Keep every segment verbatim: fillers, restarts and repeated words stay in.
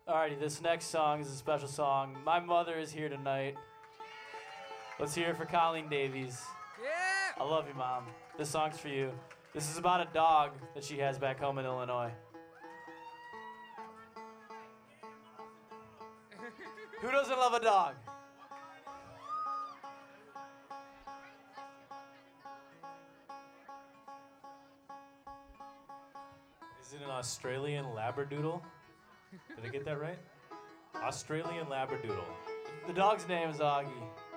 Alrighty, this next song is a special song. My mother is here tonight. Let's hear it for Colleen Davies. Yeah! I love you, Mom. This song's for you. This is about a dog that she has back home in Illinois. Who doesn't love a dog? Is it an Australian Labradoodle? Did I get that right? Australian Labradoodle. The dog's name is Augie.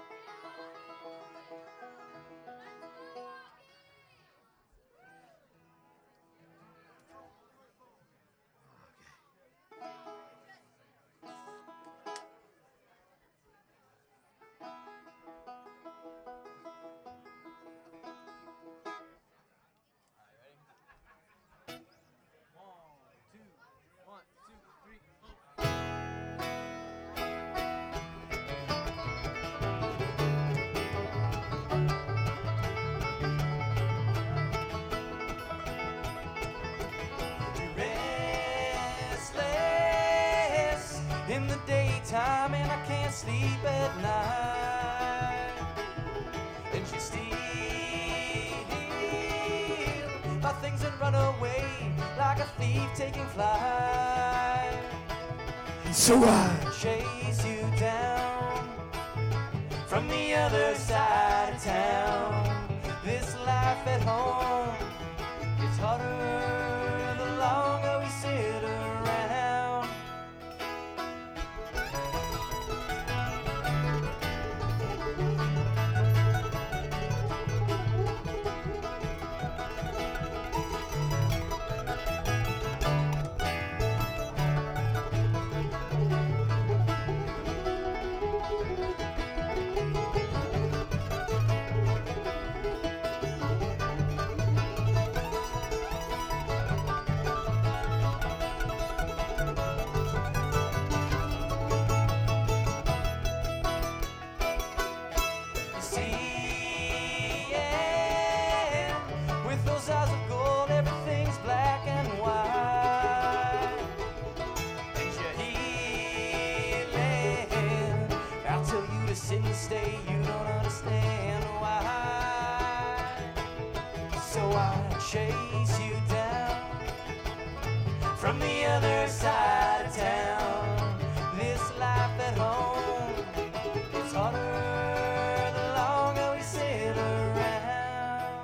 In the daytime and I can't sleep at night, and she steals my things and run away like a thief taking flight. So I chase you down from the other side of town. This life at home gets harder the longer we sit around. Stay, you don't understand why. So I chase you down from the other side of town. This life at home is harder the longer we sit around.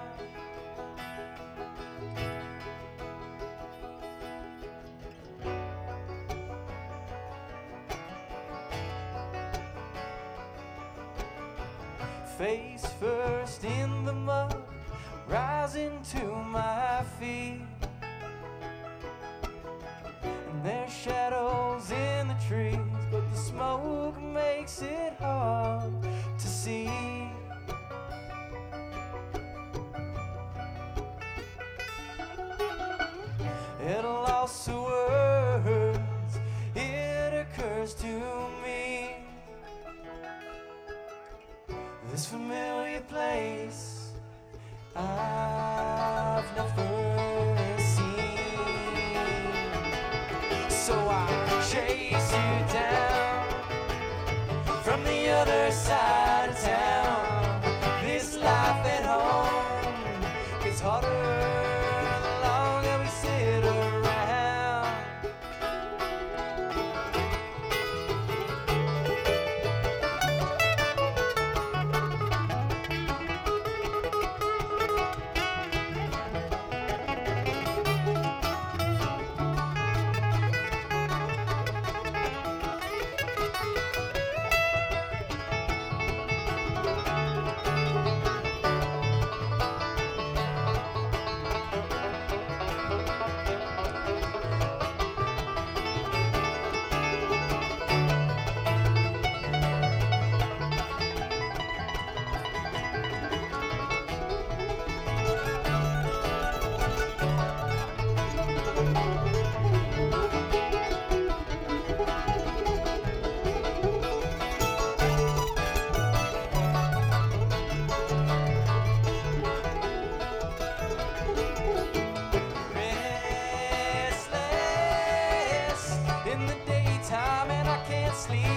Face first in the mud, rising to my feet. And there's shadows in the trees, but the smoke makes it hard to see. At a loss of words, it occurs to me. This familiar place I've never seen. So I chase you down from the other side of town. This life at home gets harder the longer we sit around. sleep.